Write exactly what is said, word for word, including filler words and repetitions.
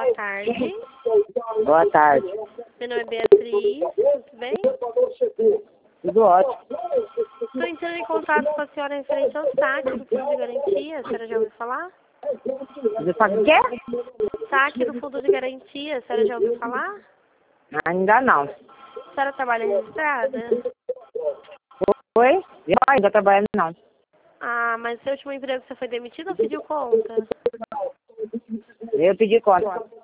boa tarde. Boa tarde. Meu nome é Beatriz, tudo bem? Tudo ótimo. Estou entrando em contato com a senhora referente ao saque do Fundo de Garantia, a senhora já ouviu falar? Você sabe o quê? Saque do Fundo de Garantia, a senhora já ouviu falar? Ainda não. A senhora trabalha registrada? Oi? Eu ainda trabalhando não. Ah, mas seu último emprego você foi demitido ou pediu conta? Eu pedi conta.